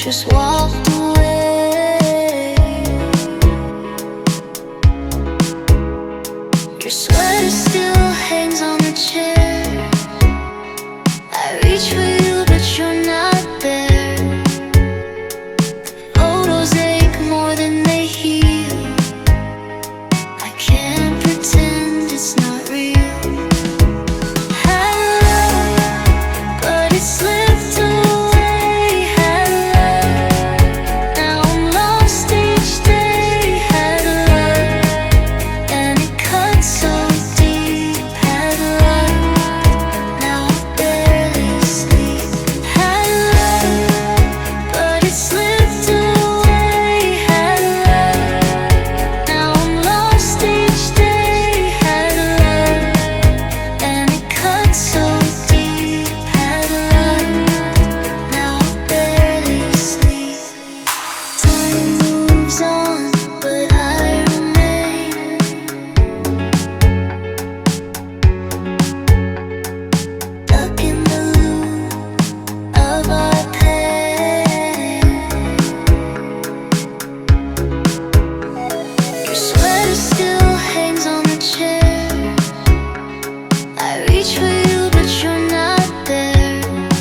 just walked away. Your sweater still hangs on the chair. I reach for you, but you're not there. Photos ache more than they heal. I can't pretend it's not real. Had love, but it slipped away. Had love, now I'm lost each day. Had love, and it cuts so deep. Had love, now I barely sleep. Had love, but it slipped away. Had love, now I'm lost each day. Had love, and it cuts so deep. Had love, now I barely sleep. Time moves on, but I remain stuck in the loop of our pain. Your sweater still hangs on the chair. I reach for you, but you're not there.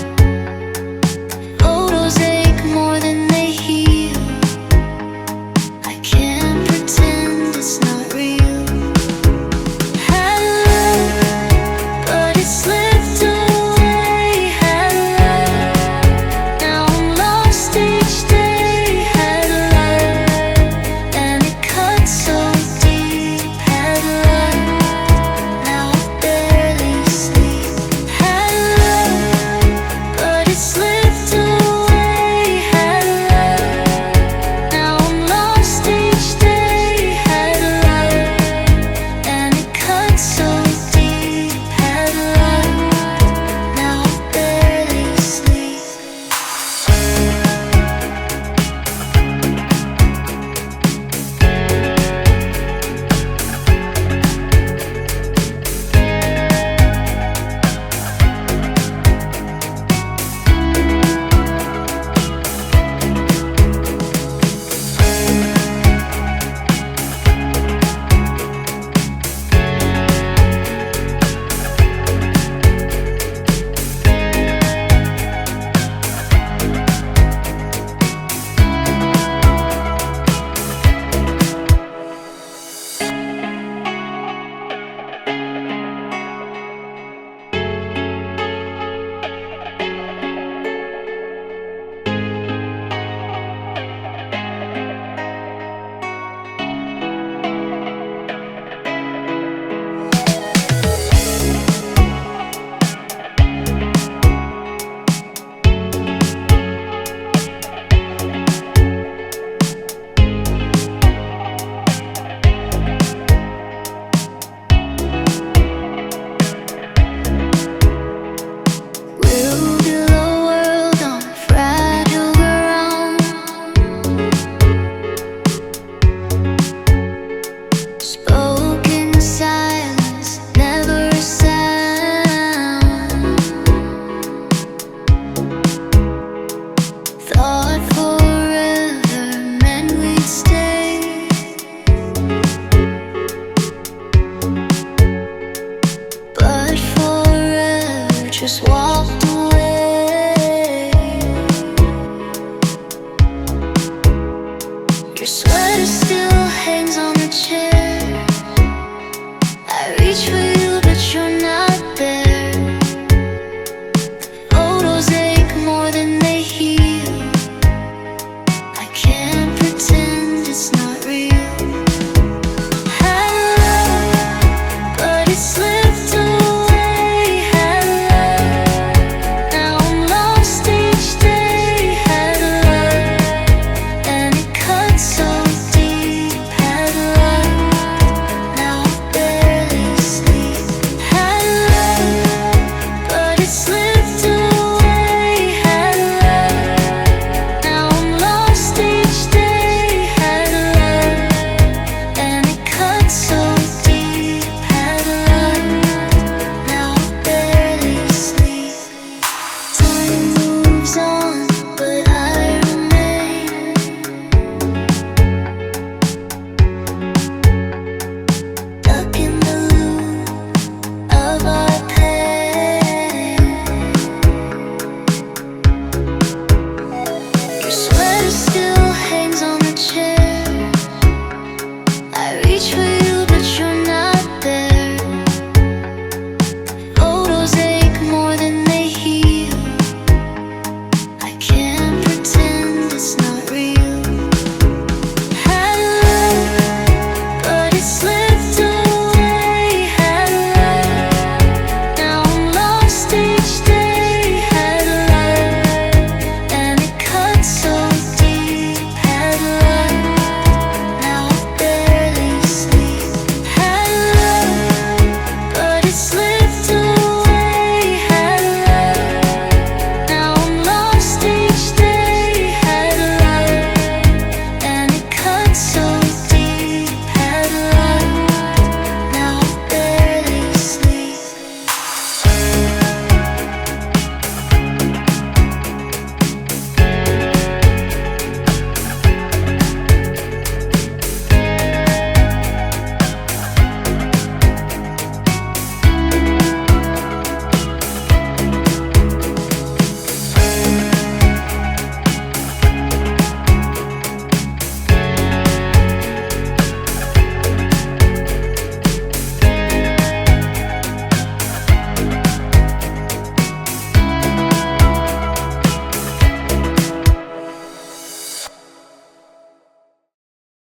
Photos ache more than they heal. I can't pretend it's not real. Had love, but it slipped away. Had love, now I'm lost each day. Had love, and it cuts so deep. Had love, now I barely sleep. Had love, but it slipped away. Had love, now I'm lost each day. Had love, and it cuts so deep. Had love, now I barely sleep. We'll build a world on fragile ground. Spoken silence, never a sound. Thought forever meant we'd stay, but forever just walked away.